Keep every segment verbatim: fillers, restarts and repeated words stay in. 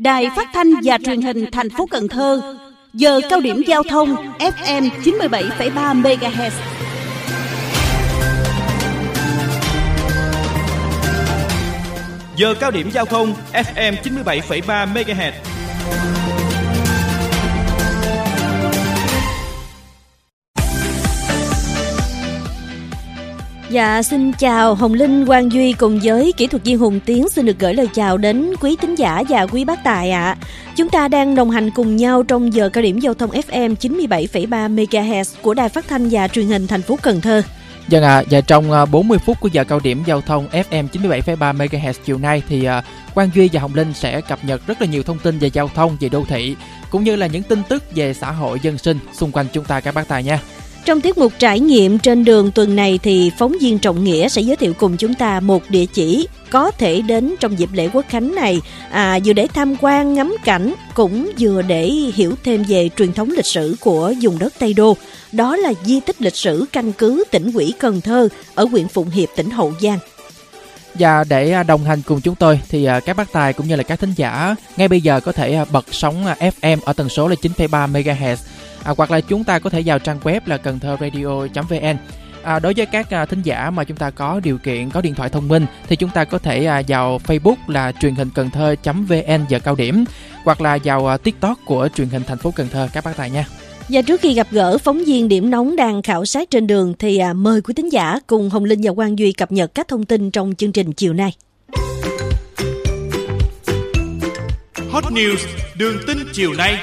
Đài Phát thanh và Truyền hình thành phố Cần Thơ, giờ cao điểm giao thông ép em chín mươi bảy phẩy ba mê ga héc. Giờ cao điểm giao thông ép em chín mươi bảy phẩy ba mê ga héc. Dạ, xin chào Hồng Linh, Quang Duy cùng với kỹ thuật viên Hùng Tiến xin được gửi lời chào đến quý thính giả và quý bác tài ạ. À. Chúng ta đang đồng hành cùng nhau trong giờ cao điểm giao thông ép em chín mươi bảy phẩy ba mê ga héc của Đài Phát thanh và Truyền hình thành phố Cần Thơ. Vâng ạ, à, và trong bốn mươi phút của giờ cao điểm giao thông ép em chín mươi bảy phẩy ba mê ga héc chiều nay thì uh, Quang Duy và Hồng Linh sẽ cập nhật rất là nhiều thông tin về giao thông, về đô thị cũng như là những tin tức về xã hội dân sinh xung quanh chúng ta các bác tài nha. Trong tiết mục trải nghiệm trên đường tuần này thì phóng viên Trọng Nghĩa sẽ giới thiệu cùng chúng ta một địa chỉ có thể đến trong dịp lễ Quốc khánh này, à, vừa để tham quan ngắm cảnh cũng vừa để hiểu thêm về truyền thống lịch sử của vùng đất Tây Đô. Đó là di tích lịch sử căn cứ Tỉnh ủy Cần Thơ ở huyện Phụng Hiệp, tỉnh Hậu Giang. Và để đồng hành cùng chúng tôi thì các bác tài cũng như là các thính giả ngay bây giờ có thể bật sóng ép em ở tần số là chín phẩy ba mê ga héc. À, hoặc là chúng ta có thể vào trang web là cần thơ radio chấm vn. À, đối với các à, thính giả mà chúng ta có điều kiện, có điện thoại thông minh thì chúng ta có thể à, vào Facebook là truyền hình cần thơ chấm vn giờ cao điểm, hoặc là vào à, TikTok của truyền hình thành phố Cần Thơ các bác tài nha. Và trước khi gặp gỡ phóng viên điểm nóng đang khảo sát trên đường thì à, mời quý thính giả cùng Hồng Linh và Quang Duy cập nhật các thông tin trong chương trình chiều nay. Hot News, đường tin chiều nay.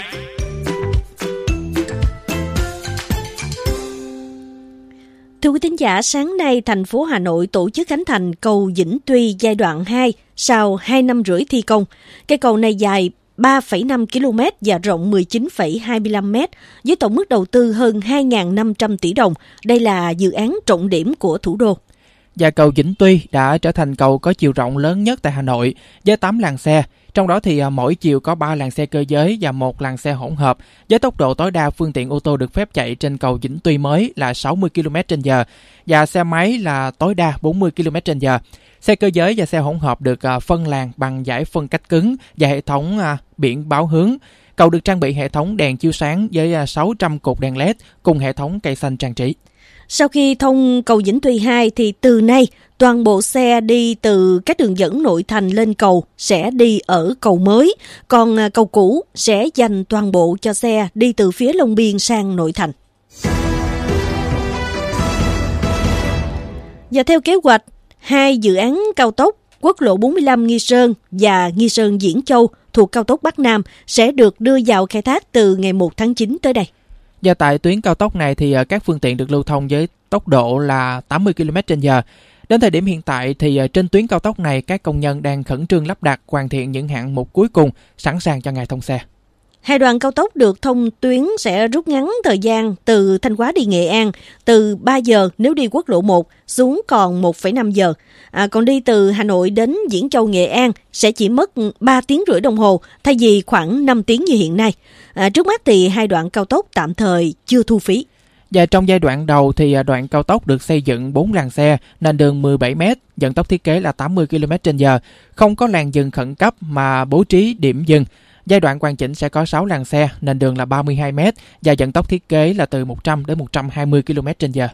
Thưa quý thính giả, sáng nay thành phố Hà Nội tổ chức khánh thành cầu Vĩnh Tuy giai đoạn hai sau hai năm rưỡi thi công. Cây cầu này dài ba phẩy năm ki lô mét và rộng mười chín phẩy hai mươi lăm mét, với tổng mức đầu tư hơn hai nghìn năm trăm tỷ đồng. Đây là dự án trọng điểm của thủ đô. Và cầu Vĩnh Tuy đã trở thành cầu có chiều rộng lớn nhất tại Hà Nội với tám làn xe. Trong đó thì mỗi chiều có ba làn xe cơ giới và một làn xe hỗn hợp, với tốc độ tối đa phương tiện ô tô được phép chạy trên cầu Vĩnh Tuy mới là sáu mươi ki lô mét trên giờ và xe máy là tối đa bốn mươi ki lô mét trên giờ. Xe cơ giới và xe hỗn hợp được phân làn bằng dải phân cách cứng và hệ thống biển báo hướng. Cầu được trang bị hệ thống đèn chiếu sáng với sáu trăm cột đèn led cùng hệ thống cây xanh trang trí. Sau khi thông cầu Vĩnh Tuy hai thì từ nay toàn bộ xe đi từ các đường dẫn nội thành lên cầu sẽ đi ở cầu mới, còn cầu cũ sẽ dành toàn bộ cho xe đi từ phía Long Biên sang nội thành. Và theo kế hoạch, hai dự án cao tốc quốc lộ bốn mươi lăm Nghi Sơn và Nghi Sơn Diễn Châu thuộc cao tốc Bắc Nam sẽ được đưa vào khai thác từ ngày một tháng chín tới đây. Và tại tuyến cao tốc này thì các phương tiện được lưu thông với tốc độ là tám mươi ki lô mét trên giờ. Đến thời điểm hiện tại thì trên tuyến cao tốc này các công nhân đang khẩn trương lắp đặt, hoàn thiện những hạng mục cuối cùng sẵn sàng cho ngày thông xe. Hai đoạn cao tốc được thông tuyến sẽ rút ngắn thời gian từ Thanh Hóa đi Nghệ An từ ba giờ nếu đi quốc lộ một xuống còn một phẩy năm giờ. À, còn đi từ Hà Nội đến Diễn Châu Nghệ An sẽ chỉ mất ba tiếng rưỡi đồng hồ thay vì khoảng năm tiếng như hiện nay. À, trước mắt thì hai đoạn cao tốc tạm thời chưa thu phí. Và trong giai đoạn đầu thì đoạn cao tốc được xây dựng bốn làn xe, nền đường mười bảy mét, vận tốc thiết kế là tám mươi ki lô mét trên giờ, không có làn dừng khẩn cấp mà bố trí điểm dừng. Giai đoạn hoàn chỉnh sẽ có sáu làn xe, nền đường là ba mươi hai mét và vận tốc thiết kế là từ một trăm đến một trăm hai mươi ki lô mét trên giờ.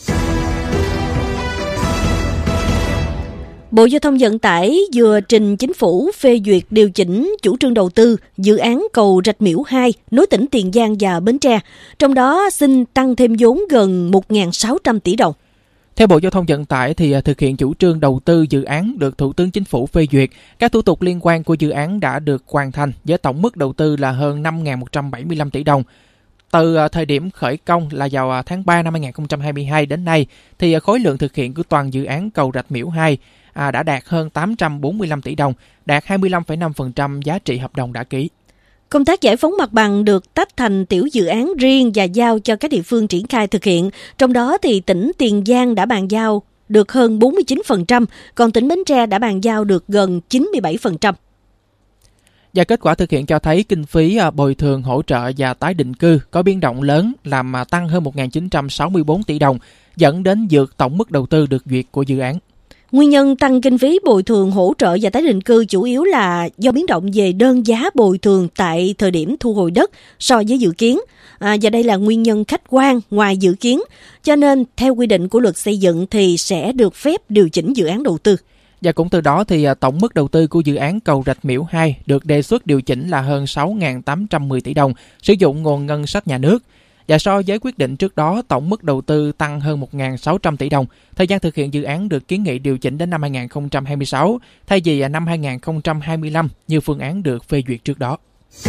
Bộ Giao thông Vận tải vừa trình Chính phủ phê duyệt điều chỉnh chủ trương đầu tư dự án cầu Rạch Miễu hai nối tỉnh Tiền Giang và Bến Tre, trong đó xin tăng thêm vốn gần một nghìn sáu trăm tỷ đồng. Theo Bộ Giao thông Vận tải thì thực hiện chủ trương đầu tư dự án được Thủ tướng Chính phủ phê duyệt, các thủ tục liên quan của dự án đã được hoàn thành với tổng mức đầu tư là hơn năm nghìn một trăm bảy mươi lăm tỷ đồng. Từ thời điểm khởi công là vào tháng ba năm hai nghìn không trăm hai mươi hai đến nay thì khối lượng thực hiện của toàn dự án cầu Rạch Miễu hai à, đã đạt hơn tám trăm bốn mươi lăm tỷ đồng, đạt hai mươi lăm phẩy năm phần trăm giá trị hợp đồng đã ký. Công tác giải phóng mặt bằng được tách thành tiểu dự án riêng và giao cho các địa phương triển khai thực hiện. Trong đó thì tỉnh Tiền Giang đã bàn giao được hơn bốn mươi chín phần trăm, còn tỉnh Bến Tre đã bàn giao được gần chín mươi bảy phần trăm. Và kết quả thực hiện cho thấy kinh phí bồi thường, hỗ trợ và tái định cư có biến động lớn làm tăng hơn một nghìn chín trăm sáu mươi tư tỷ đồng, dẫn đến vượt tổng mức đầu tư được duyệt của dự án. Nguyên nhân tăng kinh phí bồi thường hỗ trợ và tái định cư chủ yếu là do biến động về đơn giá bồi thường tại thời điểm thu hồi đất so với dự kiến. À, và đây là nguyên nhân khách quan ngoài dự kiến, cho nên theo quy định của luật xây dựng thì sẽ được phép điều chỉnh dự án đầu tư. Và cũng từ đó thì tổng mức đầu tư của dự án cầu Rạch Miễu hai được đề xuất điều chỉnh là hơn sáu nghìn tám trăm mười tỷ đồng, sử dụng nguồn ngân sách nhà nước. Và so với quyết định trước đó, tổng mức đầu tư tăng hơn một nghìn sáu trăm tỷ đồng. Thời gian thực hiện dự án được kiến nghị điều chỉnh đến năm hai nghìn không trăm hai mươi sáu, thay vì năm hai nghìn không trăm hai mươi lăm như phương án được phê duyệt trước đó.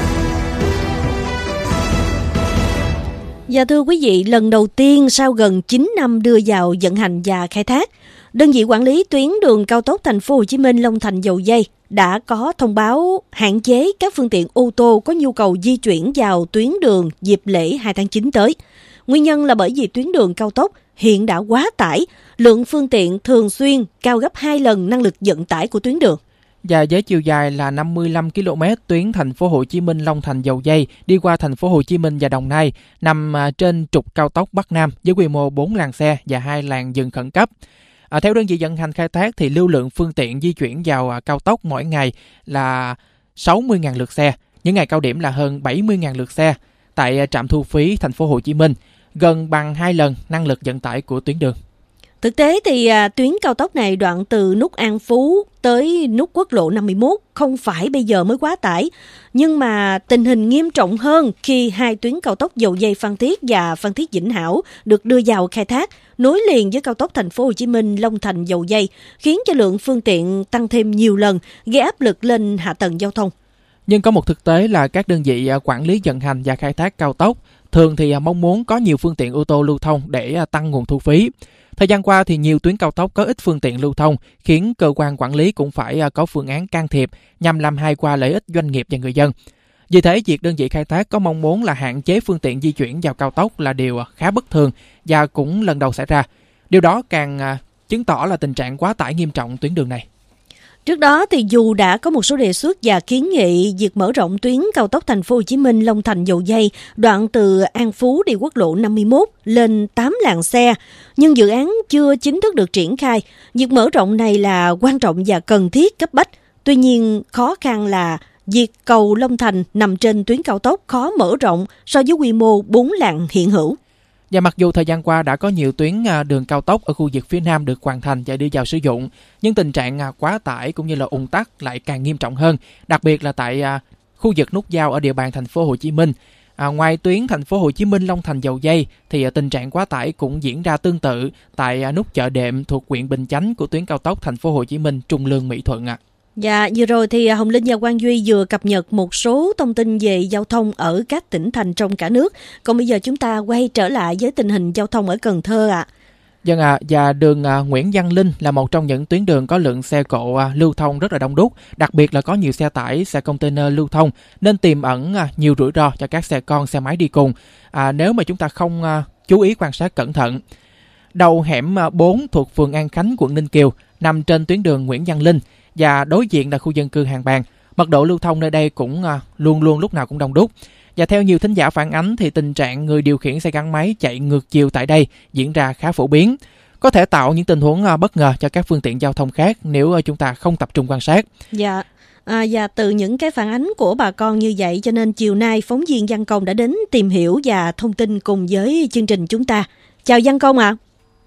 Và thưa quý vị, lần đầu tiên sau gần chín năm đưa vào vận hành và khai thác, đơn vị quản lý tuyến đường cao tốc Thành phố Hồ Chí Minh Long Thành Dầu Giây đã có thông báo hạn chế các phương tiện ô tô có nhu cầu di chuyển vào tuyến đường dịp lễ hai tháng chín tới. Nguyên nhân là bởi vì tuyến đường cao tốc hiện đã quá tải, lượng phương tiện thường xuyên cao gấp hai lần năng lực vận tải của tuyến đường. Và với chiều dài là năm mươi lăm ki lô mét, tuyến Thành phố Hồ Chí Minh Long Thành Dầu Giây đi qua Thành phố Hồ Chí Minh và Đồng Nai nằm trên trục cao tốc Bắc Nam với quy mô bốn làn xe và hai làn dừng khẩn cấp. À, theo đơn vị vận hành khai thác thì lưu lượng phương tiện di chuyển vào cao tốc mỗi ngày là sáu mươi nghìn lượt xe, những ngày cao điểm là hơn bảy mươi nghìn lượt xe tại trạm thu phí Thành phố Hồ Chí Minh, gần bằng hai lần năng lực vận tải của tuyến đường. Thực tế thì à, tuyến cao tốc này đoạn từ nút An Phú tới nút quốc lộ năm mươi mốt không phải bây giờ mới quá tải, nhưng mà tình hình nghiêm trọng hơn khi hai tuyến cao tốc Dầu Giây Phan Thiết và Phan Thiết Vĩnh Hảo được đưa vào khai thác, nối liền với cao tốc Thành phố Hồ Chí Minh Long Thành Dầu Giây, khiến cho lượng phương tiện tăng thêm nhiều lần, gây áp lực lên hạ tầng giao thông. Nhưng có một thực tế là các đơn vị quản lý vận hành và khai thác cao tốc thường thì mong muốn có nhiều phương tiện ô tô lưu thông để tăng nguồn thu phí. Thời gian qua thì nhiều tuyến cao tốc có ít phương tiện lưu thông, khiến cơ quan quản lý cũng phải có phương án can thiệp nhằm làm hài hòa lợi ích doanh nghiệp và người dân. Vì thế, việc đơn vị khai thác có mong muốn là hạn chế phương tiện di chuyển vào cao tốc là điều khá bất thường và cũng lần đầu xảy ra. Điều đó càng chứng tỏ là tình trạng quá tải nghiêm trọng tuyến đường này. Trước đó thì dù đã có một số đề xuất và kiến nghị việc mở rộng tuyến cao tốc Thành phố Hồ Chí Minh Long Thành Dầu Giây đoạn từ An Phú đi quốc lộ năm mươi mốt lên tám làn xe, nhưng dự án chưa chính thức được triển khai. Việc mở rộng này là quan trọng và cần thiết cấp bách. Tuy nhiên, khó khăn là việc cầu Long Thành nằm trên tuyến cao tốc khó mở rộng so với quy mô bốn làn hiện hữu. Và mặc dù thời gian qua đã có nhiều tuyến đường cao tốc ở khu vực phía Nam được hoàn thành và đưa vào sử dụng, nhưng tình trạng quá tải cũng như là ùn tắc lại càng nghiêm trọng hơn, đặc biệt là tại khu vực nút giao ở địa bàn Thành phố Hồ Chí Minh. À, ngoài tuyến Thành phố Hồ Chí Minh Long Thành Dầu Giây thì tình trạng quá tải cũng diễn ra tương tự tại nút chợ Đệm thuộc huyện Bình Chánh của tuyến cao tốc Thành phố Hồ Chí Minh Trung Lương Mỹ Thuận ạ. À. Dạ, vừa rồi thì Hồng Linh và Quang Duy vừa cập nhật một số thông tin về giao thông ở các tỉnh thành trong cả nước. Còn bây giờ chúng ta quay trở lại với tình hình giao thông ở Cần Thơ ạ. À. Vâng ạ, à, và đường à, Nguyễn Văn Linh là một trong những tuyến đường có lượng xe cộ à, lưu thông rất là đông đúc, đặc biệt là có nhiều xe tải, xe container lưu thông nên tiềm ẩn à, nhiều rủi ro cho các xe con, xe máy đi cùng à, nếu mà chúng ta không à, chú ý quan sát cẩn thận. Đầu hẻm bốn thuộc phường An Khánh, quận Ninh Kiều nằm trên tuyến đường Nguyễn Văn Linh và đối diện là khu dân cư Hàng Bàng. Mật độ lưu thông nơi đây cũng à, luôn luôn lúc nào cũng đông đúc. Và theo nhiều thính giả phản ánh thì tình trạng người điều khiển xe gắn máy chạy ngược chiều tại đây diễn ra khá phổ biến, có thể tạo những tình huống à, bất ngờ cho các phương tiện giao thông khác nếu à, chúng ta không tập trung quan sát. Dạ. À, và từ những cái phản ánh của bà con như vậy cho nên chiều nay phóng viên Văn Công đã đến tìm hiểu và thông tin cùng với chương trình chúng ta. Chào Văn Công ạ. À.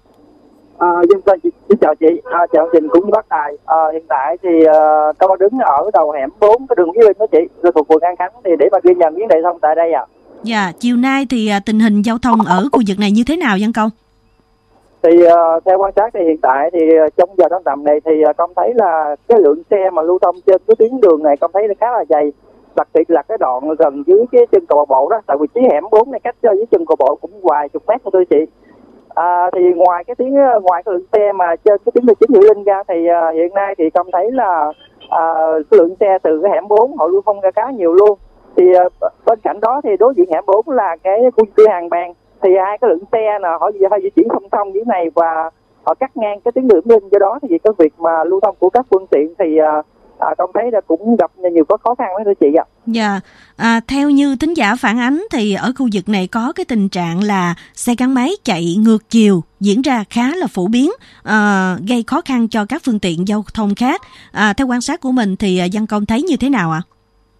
À, dân tôi xin chào chị, à, chào trình cũng Bác Tài. À, hiện tại thì uh, tôi đứng ở đầu hẻm bốn cái đường Nguyễn Linh đó chị, rồi thuộc phường An Khánh thì để mà ghi nhận vấn đề thông tại đây ạ. À. Dạ, chiều nay thì uh, tình hình giao thông ở khu vực này như thế nào Văn Công? Thì uh, theo quan sát thì hiện tại thì uh, trong giờ tan tầm này thì uh, công thấy là cái lượng xe mà lưu thông trên cái tuyến đường này công thấy là khá là dày, đặc biệt là cái đoạn gần dưới cái chân cầu bộ đó, tại vì cái hẻm bốn này cách cho dưới chân cầu bộ cũng vài chục mét thôi chị. À, thì ngoài cái tiếng ngoài cái lượng xe mà trên cái tuyến đường chính Nguyễn Linh ra thì uh, hiện nay thì công thấy là uh, cái lượng xe từ cái hẻm bốn họ lưu thông ra khá nhiều luôn. Thì uh, bên cạnh đó thì đối diện hẻm bốn là cái khu vực Hàng Bàng, thì hai cái lượng xe là họ họ di chuyển song song dưới này và họ cắt ngang cái tuyến đường Nguyễn Linh, do đó thì cái việc mà lưu thông của các phương tiện thì uh, uh, công thấy là cũng gặp nhiều có khó khăn với thưa chị ạ. Dạ, à, theo như thính giả phản ánh thì ở khu vực này có cái tình trạng là xe gắn máy chạy ngược chiều diễn ra khá là phổ biến, à, gây khó khăn cho các phương tiện giao thông khác. À, theo quan sát của mình thì Văn Công thấy như thế nào ạ? À?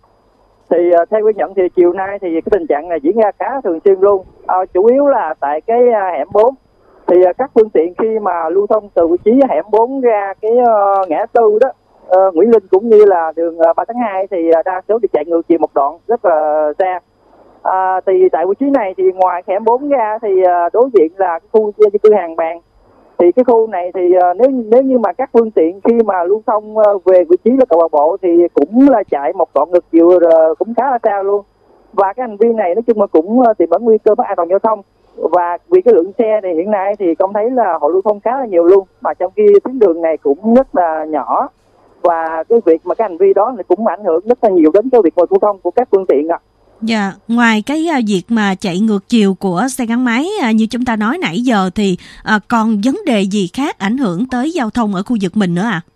Thì uh, theo ghi nhận thì chiều nay thì cái tình trạng này diễn ra khá thường xuyên luôn, uh, chủ yếu là tại cái uh, hẻm bốn. Thì uh, các phương tiện khi mà lưu thông từ vị trí hẻm bốn ra cái uh, ngã tư đó, uh, Nguyễn Linh cũng như là đường uh, ba tháng hai thì uh, đa số được chạy ngược chiều một đoạn rất là uh, xa. Uh, thì tại vị trí này thì ngoài hẻm bốn ra thì uh, đối diện là cái khu dân cư Hàng Bàng. Thì cái khu này thì uh, nếu nếu như mà các phương tiện khi mà lưu thông uh, về vị trí là cầu Bà Bộ thì cũng là chạy một đoạn ngược chiều uh, cũng khá là xa luôn. Và cái hành vi này nói chung là cũng uh, tiềm ẩn nguy cơ mất an toàn giao thông. Và vì cái lượng xe thì hiện nay thì công thấy là họ lưu thông khá là nhiều luôn, mà trong khi tuyến đường này cũng rất là nhỏ, và cái việc mà cái hành vi đó thì cũng ảnh hưởng rất là nhiều đến cái việc lưu thông của các phương tiện ạ. À. Dạ, ngoài cái uh, việc mà chạy ngược chiều của xe gắn máy uh, như chúng ta nói nãy giờ thì uh, còn vấn đề gì khác ảnh hưởng tới giao thông ở khu vực mình nữa ạ? À?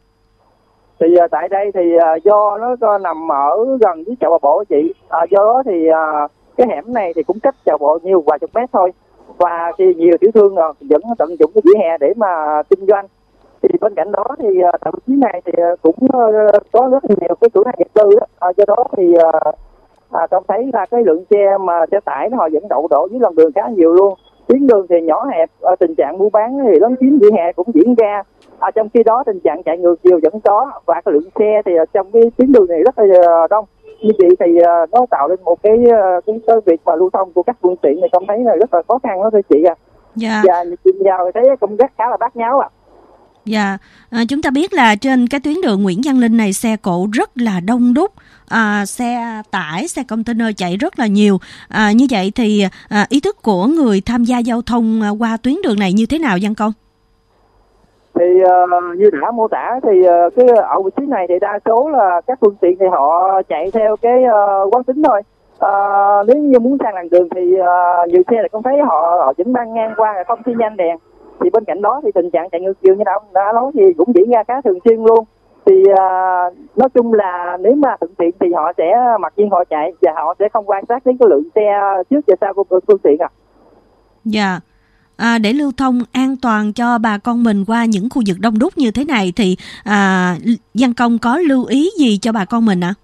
Thì uh, tại đây thì uh, do nó do nằm ở gần với chợ Bà Bộ chị, uh, do đó thì uh, cái hẻm này thì cũng cách chợ Bộ nhiều vài chục mét thôi, và thì nhiều tiểu thương uh, vẫn tận dụng cái vỉa hè để mà kinh doanh. Thì bên cạnh đó thì uh, tại vị trí này thì uh, cũng uh, có rất nhiều cái cửa hàng vật tư đó, uh, do đó thì uh, À, tôi thấy là cái lượng xe mà xe tải nó họ vẫn đậu đổ dưới lòng đường khá nhiều luôn. Tuyến đường thì nhỏ hẹp, à, tình trạng mua bán thì lấn chiếm vỉa hè cũng diễn ra. À, trong khi đó tình trạng chạy ngược chiều vẫn có, và cái lượng xe thì trong cái tuyến đường này rất là đông. Như vậy thì uh, nó tạo lên một cái, uh, cái cái việc mà lưu thông của các phương tiện này không thấy là rất là khó khăn đó thưa chị à. Dạ. Và nhìn vào thấy cũng rất khá là bát nháo à. Dạ, à, chúng ta biết là trên cái tuyến đường Nguyễn Văn Linh này xe cộ rất là đông đúc, à, xe tải, xe container chạy rất là nhiều. À, như vậy thì à, ý thức của người tham gia giao thông qua tuyến đường này như thế nào Văn Công? Thì uh, như đã mô tả thì uh, cái ở vị trí này thì đa số là các phương tiện thì họ chạy theo cái uh, quán tính thôi. Uh, nếu như muốn sang làn đường thì uh, nhiều xe là con thấy họ, họ vẫn đang ngang qua không xi nhan đèn. Thì bên cạnh đó thì tình trạng chạy ngược chiều như đã, đã nói thì cũng diễn ra khá thường xuyên luôn. Thì uh, nói chung là nếu mà thuận tiện thì họ sẽ mặc nhiên họ chạy, và họ sẽ không quan sát đến cái lượng xe trước và sau của phương tiện à. Dạ. À, để lưu thông an toàn cho bà con mình qua những khu vực đông đúc như thế này thì à, Văn Công có lưu ý gì cho bà con mình ạ? À?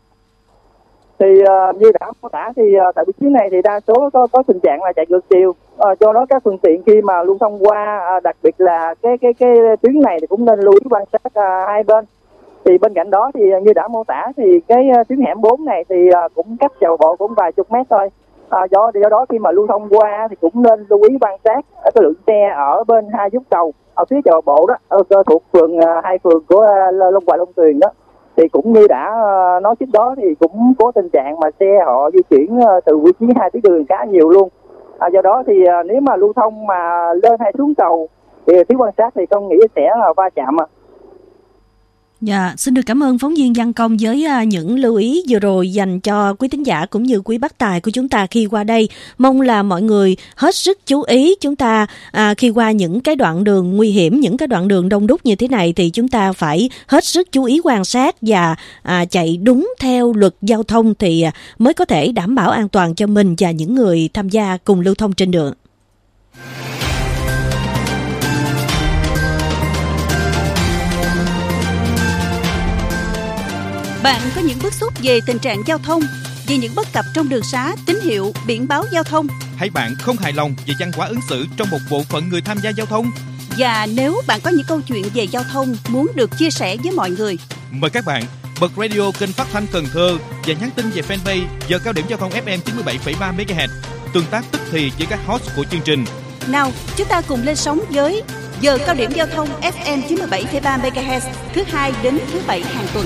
Thì uh, như đã mô tả thì uh, tại vị trí này thì đa số có có tình trạng là chạy ngược chiều, uh, do đó các phương tiện khi mà lưu thông qua, uh, đặc biệt là cái cái cái tuyến này thì cũng nên lưu ý quan sát uh, hai bên. Thì bên cạnh đó thì uh, như đã mô tả thì cái uh, tuyến hẻm bốn này thì uh, cũng cách chợ Bộ cũng vài chục mét thôi. Uh, do do đó khi mà lưu thông qua thì cũng nên lưu ý quan sát cái lượng xe ở bên hai dốc cầu ở phía chợ Bộ đó, ở thuộc phường uh, hai phường của uh, Long Hoài, Long Tuyền đó. Thì cũng như đã uh, nói trước đó thì cũng có tình trạng mà xe họ di chuyển uh, từ vị trí hai tuyến đường khá nhiều luôn. À, do đó thì uh, nếu mà lưu thông mà lên hay xuống cầu thì phía quan sát thì con nghĩ sẽ là va chạm à. Dạ, xin được cảm ơn phóng viên Văn Công với những lưu ý vừa rồi dành cho quý thính giả cũng như quý bác tài của chúng ta khi qua đây. Mong là mọi người hết sức chú ý, chúng ta à, khi qua những cái đoạn đường nguy hiểm, những cái đoạn đường đông đúc như thế này thì chúng ta phải hết sức chú ý quan sát và à, chạy đúng theo luật giao thông thì mới có thể đảm bảo an toàn cho mình và những người tham gia cùng lưu thông trên đường. Bạn có những bức xúc về tình trạng giao thông, về những bất cập trong đường xá, tín hiệu, biển báo giao thông? Hay bạn không hài lòng về văn hóa ứng xử trong một bộ phận người tham gia giao thông? Và nếu bạn có những câu chuyện về giao thông muốn được chia sẻ với mọi người, mời các bạn bật radio kênh phát thanh Cần Thơ và nhắn tin về fanpage Giờ Cao Điểm Giao thông ép em chín mươi bảy phẩy ba mê ga héc, tương tác tức thì với các host của chương trình. Nào, chúng ta cùng lên sóng với Giờ Cao Điểm Giao thông ép em chín mươi bảy phẩy ba mê ga héc thứ hai đến thứ bảy hàng tuần.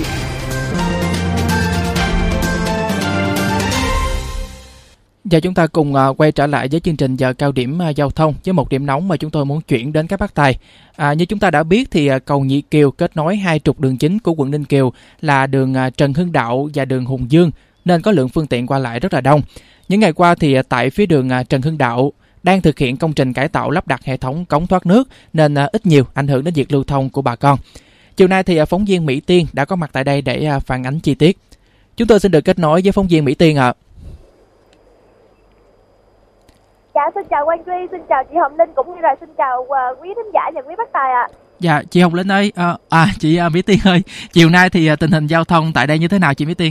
Giờ chúng ta cùng uh, quay trở lại với chương trình Giờ Cao Điểm uh, Giao thông với một điểm nóng mà chúng tôi muốn chuyển đến các bác tài. À, như chúng ta đã biết thì uh, cầu Nhị Kiều kết nối hai trục đường chính của quận Ninh Kiều là đường uh, Trần Hưng Đạo và đường Hùng Dương, nên có lượng phương tiện qua lại rất là đông. Những ngày qua thì uh, tại phía đường uh, Trần Hưng Đạo đang thực hiện công trình cải tạo lắp đặt hệ thống cống thoát nước nên uh, ít nhiều ảnh hưởng đến việc lưu thông của bà con. Chiều nay thì uh, phóng viên Mỹ Tiên đã có mặt tại đây để uh, phản ánh chi tiết. Chúng tôi xin được kết nối với phóng viên Mỹ Tiên ạ. À. Dạ, xin chào Quang Duy, xin chào chị Hồng Linh cũng như là xin chào uh, quý thính giả và quý bác tài ạ. À. Dạ, chị Hồng Linh ơi, à, à chị uh, Mỹ Tiên ơi, chiều nay thì uh, tình hình giao thông tại đây như thế nào chị Mỹ Tiên?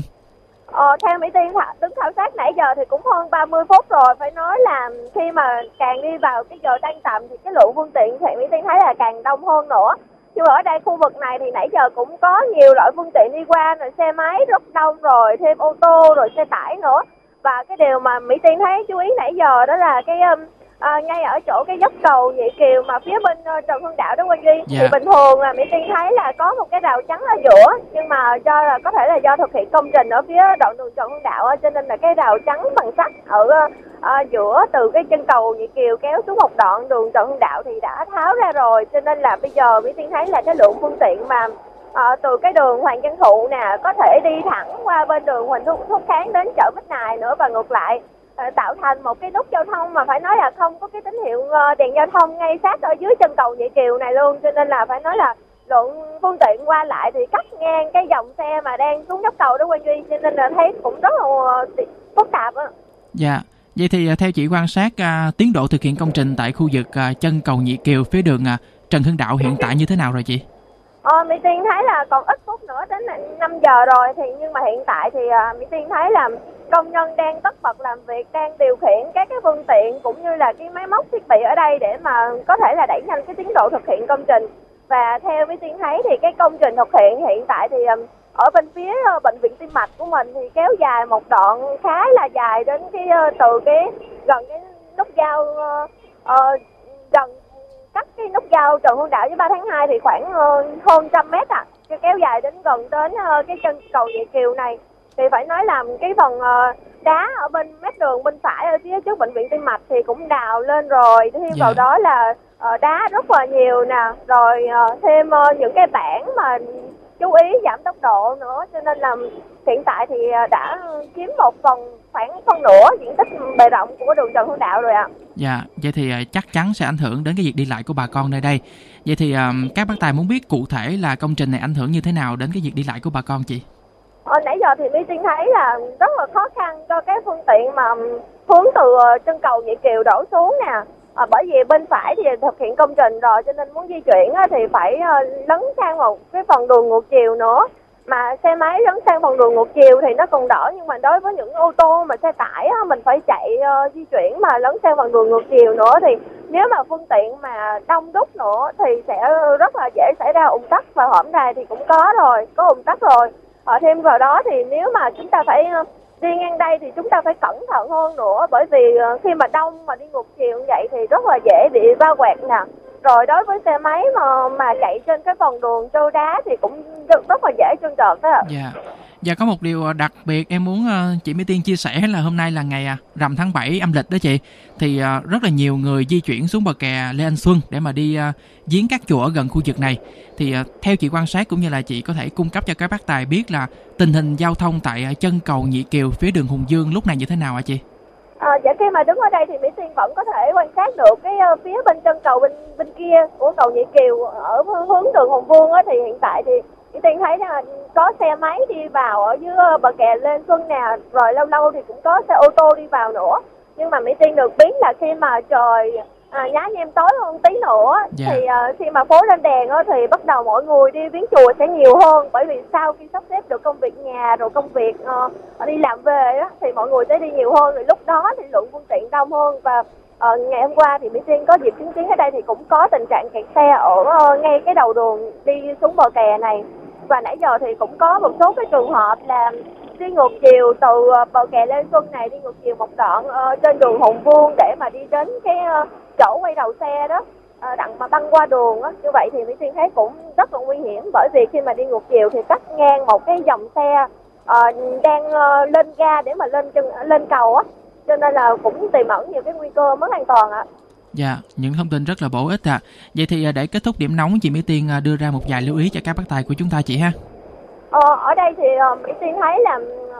Ờ, theo Mỹ Tiên đứng khảo sát nãy giờ thì cũng hơn ba mươi phút rồi. Phải nói là khi mà càng đi vào cái giờ tan tầm thì cái lượng phương tiện thì Mỹ Tiên thấy là càng đông hơn nữa. Nhưng mà ở đây khu vực này thì nãy giờ cũng có nhiều loại phương tiện đi qua, rồi xe máy rất đông, rồi thêm ô tô, rồi xe tải nữa. Và cái điều mà Mỹ Tiên thấy chú ý nãy giờ đó là cái um, à, ngay ở chỗ cái dốc cầu Nhị Kiều mà phía bên uh, Trần Hưng Đạo đó Quang Duy. Dạ. Thì bình thường là Mỹ Tiên thấy là có một cái rào chắn ở giữa, nhưng mà do là có thể là do thực hiện công trình ở phía đoạn đường Trần Hưng Đạo cho nên là cái rào chắn bằng sắt ở uh, giữa từ cái chân cầu Nhị Kiều kéo xuống một đoạn đường Trần Hưng Đạo thì đã tháo ra rồi, cho nên là bây giờ Mỹ Tiên thấy là cái lượng phương tiện mà Ờ, từ cái đường Hoàng Văn Thụ nè có thể đi thẳng qua bên đường Huỳnh Thúc, Thúc Kháng đến chợ Bích Nài nữa và ngược lại, ờ, tạo thành một cái nút giao thông mà phải nói là không có cái tín hiệu uh, đèn giao thông ngay sát ở dưới chân cầu Nhị Kiều này luôn, cho nên là phải nói là lượng phương tiện qua lại thì cắt ngang cái dòng xe mà đang xuống dốc cầu đó Quang Duy, cho nên là thấy cũng rất là uh, phức tạp á. Dạ. Vậy thì uh, theo chị quan sát uh, tiến độ thực hiện công trình tại khu vực uh, chân cầu Nhị Kiều phía đường uh, Trần Hưng Đạo hiện tại như thế nào rồi chị? Ờ, Mỹ Tiên thấy là còn ít phút nữa đến năm giờ rồi, thì nhưng mà hiện tại thì uh, Mỹ Tiên thấy là công nhân đang tất bật làm việc, đang điều khiển các cái phương tiện cũng như là cái máy móc thiết bị ở đây để mà có thể là đẩy nhanh cái tiến độ thực hiện công trình. Và theo Mỹ Tiên thấy thì cái công trình thực hiện hiện tại thì um, ở bên phía uh, bệnh viện tim mạch của mình thì kéo dài một đoạn khá là dài đến cái uh, từ cái gần cái nút giao uh, uh, gần cắt cái nút giao Trần Hưng Đạo với ba tháng hai thì khoảng uh, hơn trăm mét ạ, à, kéo dài đến gần đến uh, cái chân cầu Nhị Kiều này. Thì phải nói là cái phần uh, đá ở bên mép đường bên phải ở phía trước bệnh viện tim mạch thì cũng đào lên rồi, thêm yeah. vào đó là uh, đá rất là nhiều nè, rồi uh, thêm uh, những cái bảng mà chú ý giảm tốc độ nữa, cho nên là hiện tại thì uh, đã chiếm một phần khoảng phân nửa diện tích bề rộng của đường Trần Hưng Đạo rồi ạ. À. Dạ, vậy thì uh, chắc chắn sẽ ảnh hưởng đến cái việc đi lại của bà con nơi đây. Vậy thì uh, các bác tài muốn biết cụ thể là công trình này ảnh hưởng như thế nào đến cái việc đi lại của bà con chị? Ờ, nãy giờ thì Mỹ Tiên thấy là rất là khó khăn cho cái phương tiện mà hướng từ chân cầu Nhị Kiều đổ xuống nè. À, bởi vì bên phải thì thực hiện công trình rồi, cho nên muốn di chuyển á, thì phải uh, lấn sang một cái phần đường ngược chiều nữa. Mà xe máy lấn sang phần đường ngược chiều thì nó còn đỡ, nhưng mà đối với những ô tô mà xe tải á, mình phải chạy uh, di chuyển mà lấn sang phần đường ngược chiều nữa thì nếu mà phương tiện mà đông đúc nữa thì sẽ rất là dễ xảy ra ùn tắc, và hổm này thì cũng có rồi, có ùn tắc rồi. Ở thêm vào đó thì nếu mà chúng ta phải uh, đi ngang đây thì chúng ta phải cẩn thận hơn nữa, bởi vì uh, khi mà đông mà đi ngược chiều như vậy thì rất là dễ bị va quẹt nè. Rồi đối với xe máy mà mà chạy trên cái phần đường trâu đá thì cũng rất, rất là dễ trơn trượt đó. Dạ. Và có một điều đặc biệt em muốn uh, chị Mỹ Tiên chia sẻ là hôm nay là ngày uh, rằm tháng bảy âm lịch đó chị, thì uh, rất là nhiều người di chuyển xuống bờ kè Lê Anh Xuân để mà đi uh, viếng các chùa ở gần khu vực này. Thì uh, theo chị quan sát cũng như là chị có thể cung cấp cho các bác tài biết là tình hình giao thông tại uh, chân cầu Nhị Kiều phía đường Hùng Dương lúc này như thế nào hả chị? À, dạ khi mà đứng ở đây thì Mỹ Tiên vẫn có thể quan sát được cái uh, phía bên chân cầu bên bên kia của cầu Nhị Kiều ở hướng đường Hùng Vương á, thì hiện tại thì Mỹ Tiên thấy là có xe máy đi vào ở dưới bờ kè Lê Xuân nè, rồi lâu lâu thì cũng có xe ô tô đi vào nữa. Nhưng mà Mỹ Tiên được biết là khi mà trời à, nhá nhem tối hơn tí nữa yeah. thì uh, khi mà phố lên đèn á, thì bắt đầu mọi người đi viếng chùa sẽ nhiều hơn, bởi vì sau khi sắp xếp được công việc nhà rồi công việc uh, đi làm về á, thì mọi người sẽ đi nhiều hơn, rồi lúc đó thì lượng phương tiện đông hơn. Và uh, ngày hôm qua thì Mỹ Tiên có dịp chứng kiến ở đây thì cũng có tình trạng kẹt xe ở uh, ngay cái đầu đường đi xuống bờ kè này. Và nãy giờ thì cũng có một số cái trường hợp là đi ngược chiều từ bờ kè Lê Xuân này đi ngược chiều một đoạn uh, trên đường Hùng Vương để mà đi đến cái uh, chỗ quay đầu xe đó, uh, đặng mà băng qua đường á. Như vậy thì Mỹ Tiên thấy cũng rất là nguy hiểm, bởi vì khi mà đi ngược chiều thì cắt ngang một cái dòng xe uh, đang uh, lên ga để mà lên chân lên cầu á, cho nên là cũng tiềm ẩn nhiều cái nguy cơ mất an toàn ạ. À. Dạ, những thông tin rất là bổ ích ạ. À. Vậy thì để kết thúc điểm nóng, chị Mỹ Tiên đưa ra một vài lưu ý cho các bác tài của chúng ta chị ha. Ờ, ở đây thì uh, Mỹ Tiên thấy là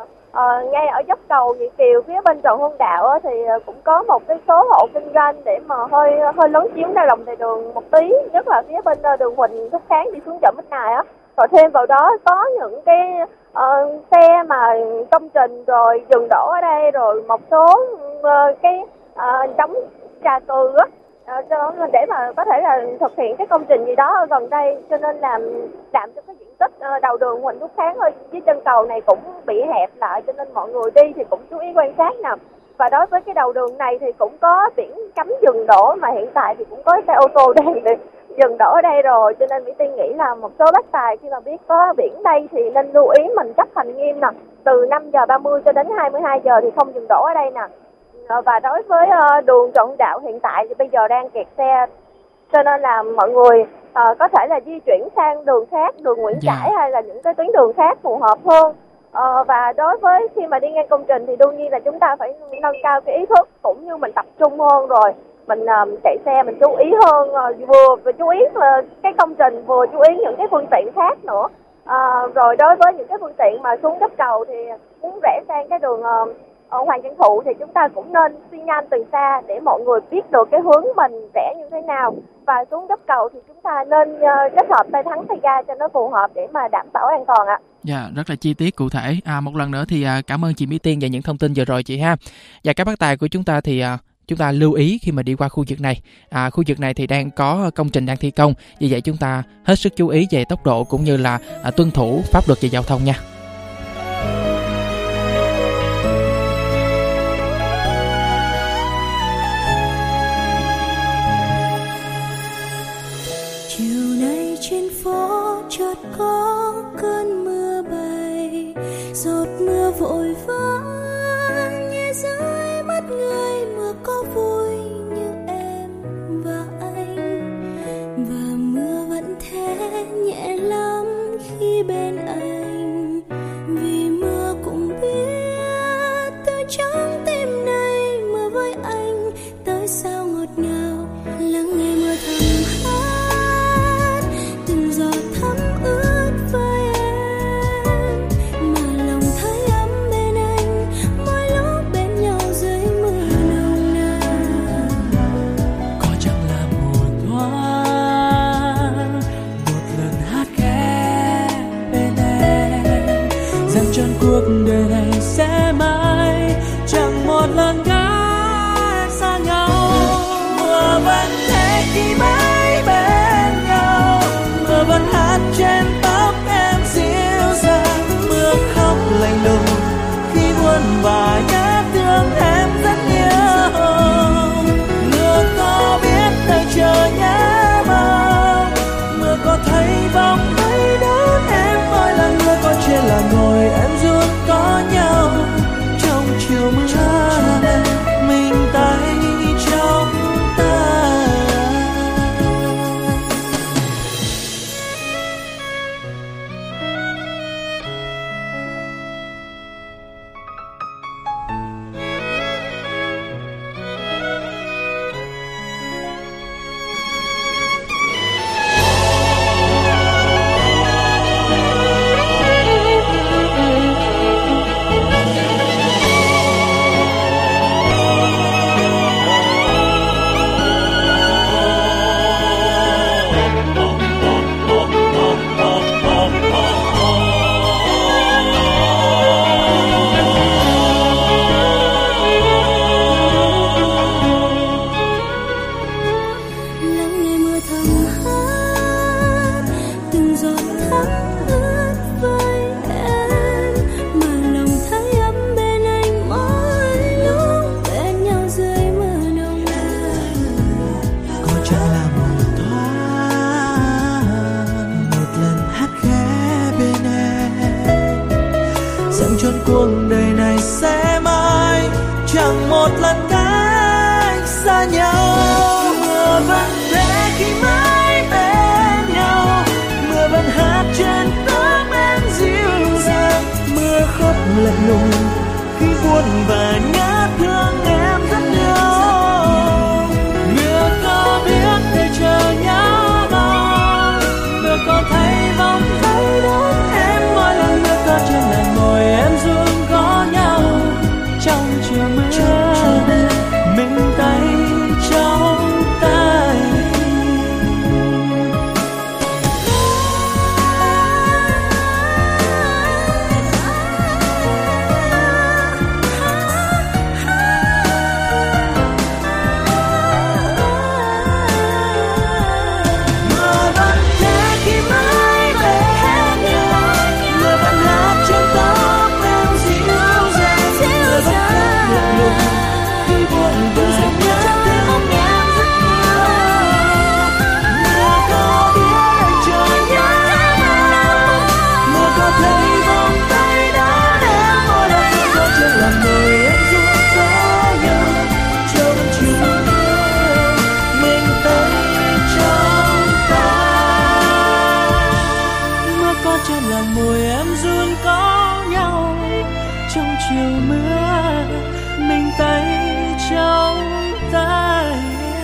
uh, ngay ở dốc cầu Nhị Kiều phía bên Trần Hưng Đạo uh, thì uh, cũng có một cái số hộ kinh doanh để mà hơi hơi lấn chiếm ra lòng lề đường một tí, nhất là phía bên uh, đường Huỳnh Thúc Kháng đi xuống chợ Bích Nài á. Rồi thêm vào đó có những cái uh, xe mà công trình rồi dừng đổ ở đây, rồi một số uh, cái uh, đóng trà cừ á, uh, để mà có thể là thực hiện cái công trình gì đó ở gần đây, cho nên làm làm cho cái diện tích uh, đầu đường Huỳnh Thúc Kháng ở dưới chân cầu này cũng bị hẹp lại, cho nên mọi người đi thì cũng chú ý quan sát nè. Và đối với cái đầu đường này thì cũng có biển cấm dừng đổ, mà hiện tại thì cũng có xe ô tô đang dừng đổ ở đây rồi, cho nên Mỹ Tiên nghĩ là một số bác tài khi mà biết có biển đây thì nên lưu ý mình chấp hành nghiêm nè. Từ năm giờ ba mươi cho đến hai mươi hai giờ thì không dừng đổ ở đây nè. Và đối với đường Trần Hưng Đạo hiện tại thì bây giờ đang kẹt xe, cho nên là mọi người uh, có thể là di chuyển sang đường khác, đường Nguyễn Trãi yeah. hay là những cái tuyến đường khác phù hợp hơn. Uh, và đối với khi mà đi ngang công trình thì đương nhiên là chúng ta phải nâng cao cái ý thức, cũng như mình tập trung hơn, rồi mình uh, chạy xe mình chú ý hơn, uh, vừa vừa chú ý uh, cái công trình, vừa chú ý những cái phương tiện khác nữa. Uh, rồi đối với những cái phương tiện mà xuống dốc cầu thì muốn rẽ sang cái đường uh, ở Hoàng Văn Thụ thì chúng ta cũng nên xi nhan từ xa để mọi người biết được cái hướng mình rẽ như thế nào. Và xuống dốc cầu thì chúng ta nên uh, kết hợp tay thắng tay ga cho nó phù hợp để mà đảm bảo an toàn ạ. Dạ, yeah, rất là chi tiết cụ thể. À, một lần nữa thì à, cảm ơn chị Mỹ Tiên về những thông tin vừa rồi chị ha. Và các bác tài của chúng ta thì à, chúng ta lưu ý khi mà đi qua khu vực này. À, khu vực này thì đang có công trình đang thi công, vì vậy chúng ta hết sức chú ý về tốc độ cũng như là à, tuân thủ pháp luật về giao thông nha. Chiều nay trên phố chợt có cơn mưa bay, giọt mưa vội vã nhẹ rơi mắt người, mưa có vui như em và anh, và mưa vẫn thế nhẹ lắm khi bên anh, vì mưa cũng biết từ trong tim này mưa với anh tới sao ngọt ngào, lắng nghe mưa thầm hát từng giọt thấm ướt vai em, mà lòng thấy ấm bên anh mỗi lúc bên nhau dưới mưa nồng nàn. Có chẳng là một thoáng một lần hát ghé bên em, rằng chân cuộc đời này sẽ mãi chẳng một lần cách xa nhau. Mưa vẫn thế khi mãi bên nhau, mưa vẫn hát trên tóc em dịu dàng, mưa khóc lạnh lùng khi buồn và nhớ thương em rất nhiều. Mưa có biết tay chờ nhớ mong, mưa có thấy bóng mấy đón em mỗi lần mưa có trên là ngồi em giúp có nhau trong chiều mưa mình tay trong tay. mưa, mình tay trong tay.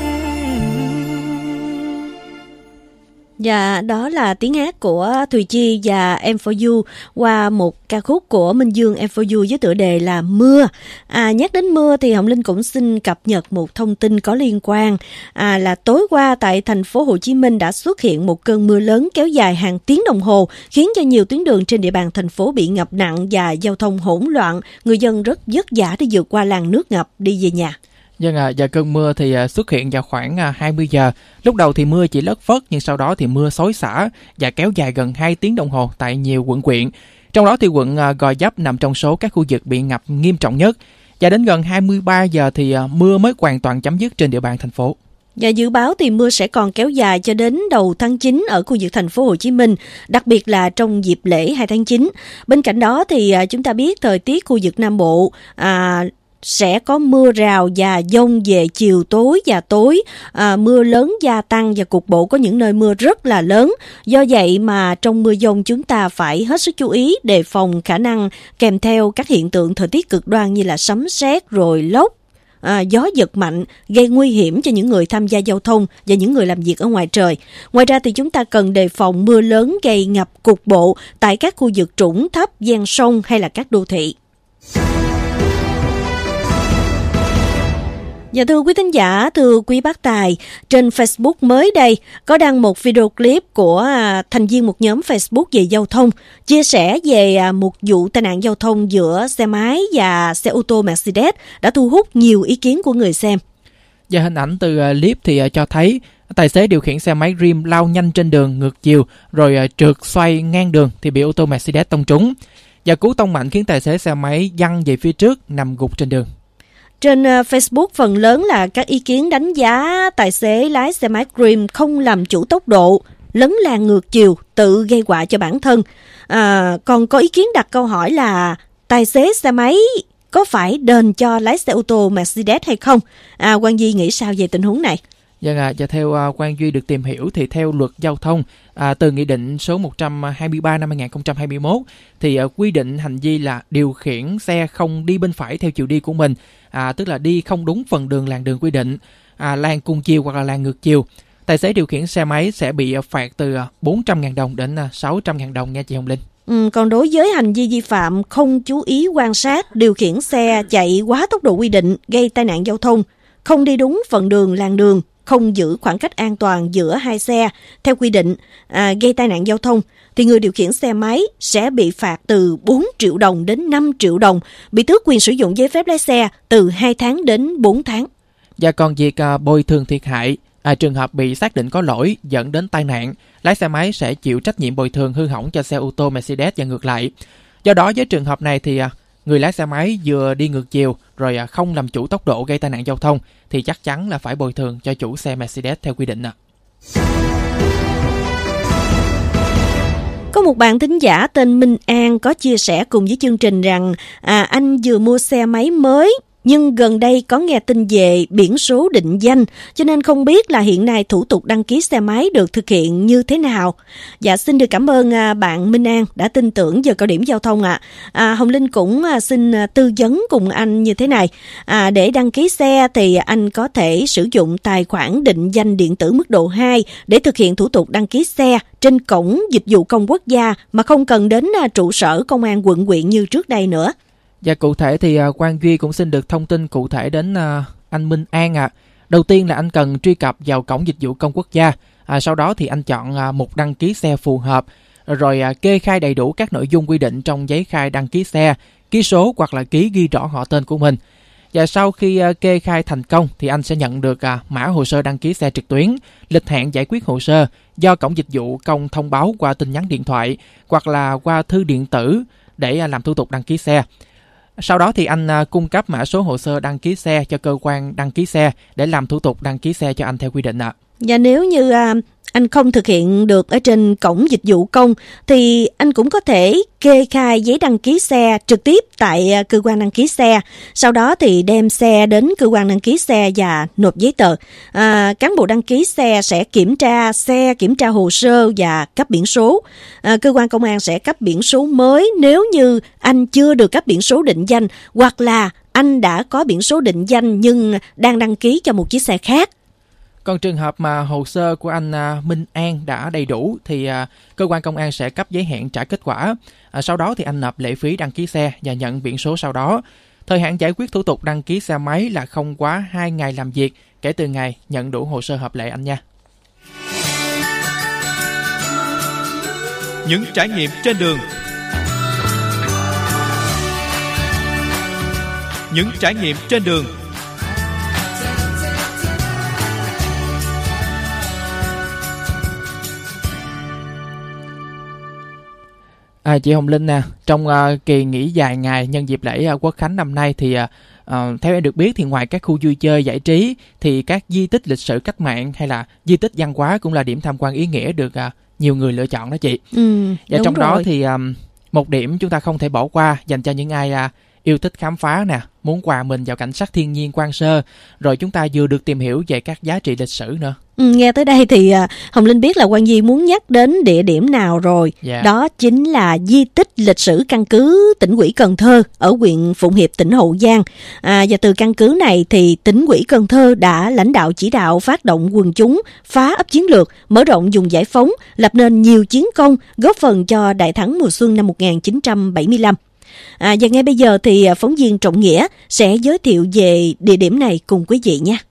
Dạ, đó là tiếng hát của Thùy Chi và Em For You qua một ca khúc của Minh Dương Em For You với tựa đề là Mưa. À, nhắc đến mưa thì Hồng Linh cũng xin cập nhật một thông tin có liên quan. À, là tối qua tại thành phố Hồ Chí Minh đã xuất hiện một cơn mưa lớn kéo dài hàng tiếng đồng hồ, khiến cho nhiều tuyến đường trên địa bàn thành phố bị ngập nặng và giao thông hỗn loạn. Người dân rất vất vả để vượt qua làn nước ngập đi về nhà. Vâng ạ, và cơn mưa thì xuất hiện vào khoảng hai mươi giờ. Lúc đầu thì mưa chỉ lất phất, nhưng sau đó thì mưa xối xả và kéo dài gần hai tiếng đồng hồ tại nhiều quận huyện. Trong đó thì quận Gò Vấp nằm trong số các khu vực bị ngập nghiêm trọng nhất. Và đến gần hai mươi ba giờ thì mưa mới hoàn toàn chấm dứt trên địa bàn thành phố. Và dự báo thì mưa sẽ còn kéo dài cho đến đầu tháng chín ở khu vực thành phố Hồ Chí Minh, đặc biệt là trong dịp lễ hai tháng chín. Bên cạnh đó thì chúng ta biết thời tiết khu vực Nam Bộ à, sẽ có mưa rào và dông về chiều tối và tối, à, mưa lớn gia tăng và cục bộ có những nơi mưa rất là lớn. Do vậy mà trong mưa dông chúng ta phải hết sức chú ý đề phòng khả năng kèm theo các hiện tượng thời tiết cực đoan như là sấm sét rồi lốc, À, gió giật mạnh gây nguy hiểm cho những người tham gia giao thông và những người làm việc ở ngoài trời. Ngoài ra thì chúng ta cần đề phòng mưa lớn gây ngập cục bộ tại các khu vực trũng thấp ven sông hay là các đô thị. Dạ thưa quý thính giả, thưa quý bác tài, trên Facebook mới đây có đăng một video clip của thành viên một nhóm Facebook về giao thông, chia sẻ về một vụ tai nạn giao thông giữa xe máy và xe ô tô Mercedes đã thu hút nhiều ý kiến của người xem. Và hình ảnh từ clip thì cho thấy tài xế điều khiển xe máy Dream lao nhanh trên đường ngược chiều rồi trượt xoay ngang đường thì bị ô tô Mercedes tông trúng. Và cú tông mạnh khiến tài xế xe máy văng về phía trước nằm gục trên đường. Trên Facebook phần lớn là các ý kiến đánh giá tài xế lái xe máy Dream không làm chủ tốc độ, lấn làn ngược chiều, tự gây họa cho bản thân. À, còn có ý kiến đặt câu hỏi là tài xế xe máy có phải đền cho lái xe ô tô Mercedes hay không? À, Quang Duy nghĩ sao về tình huống này? Vâng ạ, à, và theo uh, Quang Duy được tìm hiểu thì theo luật giao thông, à, từ Nghị định số một trăm hai mươi ba năm hai nghìn không trăm hai mươi mốt thì uh, quy định hành vi là điều khiển xe không đi bên phải theo chiều đi của mình, à, tức là đi không đúng phần đường làn đường quy định, à, làn cùng chiều hoặc là làn ngược chiều. Tài xế điều khiển xe máy sẽ bị uh, phạt từ uh, bốn trăm nghìn đồng đến uh, sáu trăm nghìn đồng nha chị Hồng Linh. Ừ, còn đối với hành vi vi phạm không chú ý quan sát, điều khiển xe chạy quá tốc độ quy định gây tai nạn giao thông, không đi đúng phần đường làn đường, không giữ khoảng cách an toàn giữa hai xe theo quy định, à, gây tai nạn giao thông, thì người điều khiển xe máy sẽ bị phạt từ bốn triệu đồng đến năm triệu đồng, bị tước quyền sử dụng giấy phép lái xe từ hai tháng đến bốn tháng. Và còn việc à, bồi thường thiệt hại, à, trường hợp bị xác định có lỗi dẫn đến tai nạn, lái xe máy sẽ chịu trách nhiệm bồi thường hư hỏng cho xe ô tô Mercedes và ngược lại. Do đó với trường hợp này thì à, người lái xe máy vừa đi ngược chiều rồi à, không làm chủ tốc độ gây tai nạn giao thông thì chắc chắn là phải bồi thường cho chủ xe Mercedes theo quy định ạ. Có một bạn thính giả tên Minh An có chia sẻ cùng với chương trình rằng à, anh vừa mua xe máy mới, nhưng gần đây có nghe tin về biển số định danh, cho nên không biết là hiện nay thủ tục đăng ký xe máy được thực hiện như thế nào. Dạ, xin được cảm ơn bạn Minh An đã tin tưởng vào cao điểm giao thông ạ. À. À, Hồng Linh cũng xin tư vấn cùng anh như thế này. À, để đăng ký xe thì anh có thể sử dụng tài khoản định danh điện tử mức độ hai để thực hiện thủ tục đăng ký xe trên cổng dịch vụ công quốc gia mà không cần đến trụ sở công an quận huyện như trước đây nữa. Và cụ thể thì uh, Quang Duy cũng xin được thông tin cụ thể đến uh, anh Minh An ạ. À. Đầu tiên là anh cần truy cập vào cổng dịch vụ công quốc gia, à, sau đó thì anh chọn uh, mục đăng ký xe phù hợp, rồi uh, kê khai đầy đủ các nội dung quy định trong giấy khai đăng ký xe, ký số hoặc là ký ghi rõ họ tên của mình. Và sau khi uh, kê khai thành công thì anh sẽ nhận được uh, mã hồ sơ đăng ký xe trực tuyến, lịch hẹn giải quyết hồ sơ do cổng dịch vụ công thông báo qua tin nhắn điện thoại hoặc là qua thư điện tử để uh, làm thủ tục đăng ký xe. Sau đó thì anh uh, cung cấp mã số hồ sơ đăng ký xe cho cơ quan đăng ký xe để làm thủ tục đăng ký xe cho anh theo quy định ạ. À. Và nếu như uh, anh không thực hiện được ở trên cổng dịch vụ công thì anh cũng có thể kê khai giấy đăng ký xe trực tiếp tại cơ quan đăng ký xe. Sau đó thì đem xe đến cơ quan đăng ký xe và nộp giấy tờ. À, cán bộ đăng ký xe sẽ kiểm tra xe, kiểm tra hồ sơ và cấp biển số. À, cơ quan công an sẽ cấp biển số mới nếu như anh chưa được cấp biển số định danh, hoặc là anh đã có biển số định danh nhưng đang đăng ký cho một chiếc xe khác. Còn trường hợp mà hồ sơ của anh à, Minh An đã đầy đủ thì à, cơ quan công an sẽ cấp giấy hẹn trả kết quả. À, sau đó thì anh nộp lệ phí đăng ký xe và nhận biển số sau đó. Thời hạn giải quyết thủ tục đăng ký xe máy là không quá hai ngày làm việc kể từ ngày nhận đủ hồ sơ hợp lệ anh nha. Những trải nghiệm trên đường. Những trải nghiệm trên đường. À, chị Hồng Linh nè, trong uh, kỳ nghỉ dài ngày nhân dịp lễ uh, Quốc khánh năm nay thì uh, uh, theo em được biết thì ngoài các khu vui chơi giải trí thì các di tích lịch sử cách mạng hay là di tích văn hóa cũng là điểm tham quan ý nghĩa được uh, nhiều người lựa chọn đó chị. Ừ, và trong rồi. đó thì um, một điểm chúng ta không thể bỏ qua dành cho những ai uh, yêu thích khám phá nè, muốn hòa mình vào cảnh sắc thiên nhiên quang sơ, rồi chúng ta vừa được tìm hiểu về các giá trị lịch sử nữa. Ừ, nghe tới đây thì uh, Hồng Linh biết là Quang Di muốn nhắc đến địa điểm nào rồi. Yeah. Đó chính là di tích lịch sử căn cứ Tỉnh ủy Cần Thơ ở huyện Phụng Hiệp, tỉnh Hậu Giang. À, và từ căn cứ này thì Tỉnh ủy Cần Thơ đã lãnh đạo chỉ đạo phát động quần chúng phá ấp chiến lược, mở rộng vùng giải phóng, lập nên nhiều chiến công, góp phần cho đại thắng mùa xuân năm một nghìn chín trăm bảy mươi lăm. À, và ngay bây giờ thì phóng viên Trọng Nghĩa sẽ giới thiệu về địa điểm này cùng quý vị nha.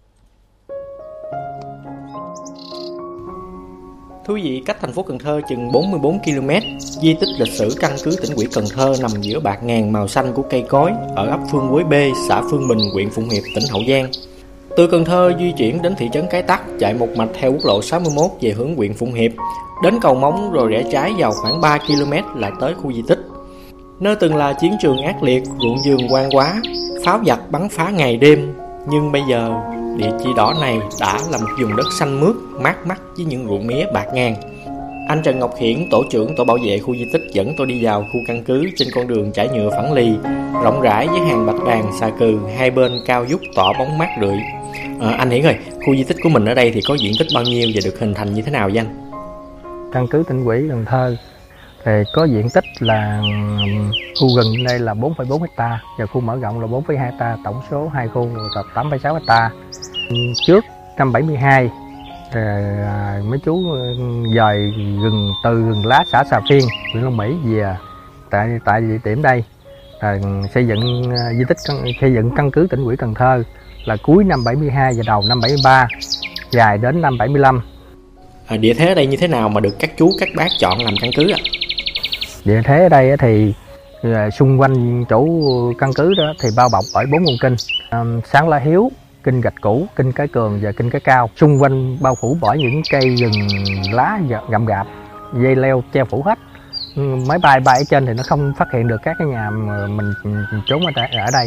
Thú vị, cách thành phố Cần Thơ chừng bốn mươi bốn ki lô mét, di tích lịch sử căn cứ Tỉnh ủy Cần Thơ nằm giữa bạt ngàn màu xanh của cây cối ở ấp Phương Quế B, xã Phương Bình, huyện Phụng Hiệp, tỉnh Hậu Giang. Từ Cần Thơ di chuyển đến thị trấn Cái Tắc, chạy một mạch theo quốc lộ sáu mươi mốt về hướng huyện Phụng Hiệp, đến cầu Móng rồi rẽ trái vào khoảng ba ki lô mét là tới khu di tích. Nơi từng là chiến trường ác liệt, ruộng vườn hoang hóa, pháo giặc bắn phá ngày đêm, nhưng bây giờ địa chỉ đỏ này đã là một vùng đất xanh mướt, mát mắt với những ruộng mía bạt ngàn. Anh Trần Ngọc Hiển, tổ trưởng tổ bảo vệ khu di tích, dẫn tôi đi vào khu căn cứ trên con đường trải nhựa phẳng lì, rộng rãi với hàng bạch đàn xà cừ, hai bên cao vút tỏ bóng mát rượi. À, anh Hiển ơi, khu di tích của mình ở đây thì có diện tích bao nhiêu và được hình thành như thế nào vậy anh? Căn cứ Tỉnh ủy Cần Thơ thì có diện tích là khu gần đây là bốn phẩy bốn hecta và khu mở rộng là bốn phẩy hai hecta, tổng số hai khu là tám phẩy sáu hecta. Trước năm bảy mươi hai thì mấy chú dời rừng từ rừng lá xã Xà Phiên, huyện Long Mỹ về tại tại địa điểm đây à, xây dựng di tích xây dựng căn cứ Tỉnh ủy Cần Thơ là cuối năm bảy mươi hai và đầu năm bảy mươi ba, dài đến năm bảy mươi lăm. À, địa thế ở đây như thế nào mà được các chú các bác chọn làm căn cứ ạ? À? Địa thế ở đây thì xung quanh chỗ căn cứ đó thì bao bọc bởi bốn nguồn kinh: Sáng Lá Hiếu, kinh Gạch Cũ, kinh Cái Cường và kinh Cái Cao. Xung quanh bao phủ bởi những cây rừng lá rậm rạp, dây leo che phủ hết. Máy bay bay ở trên thì nó không phát hiện được các cái nhà mà mình trốn ở đây. Ở đây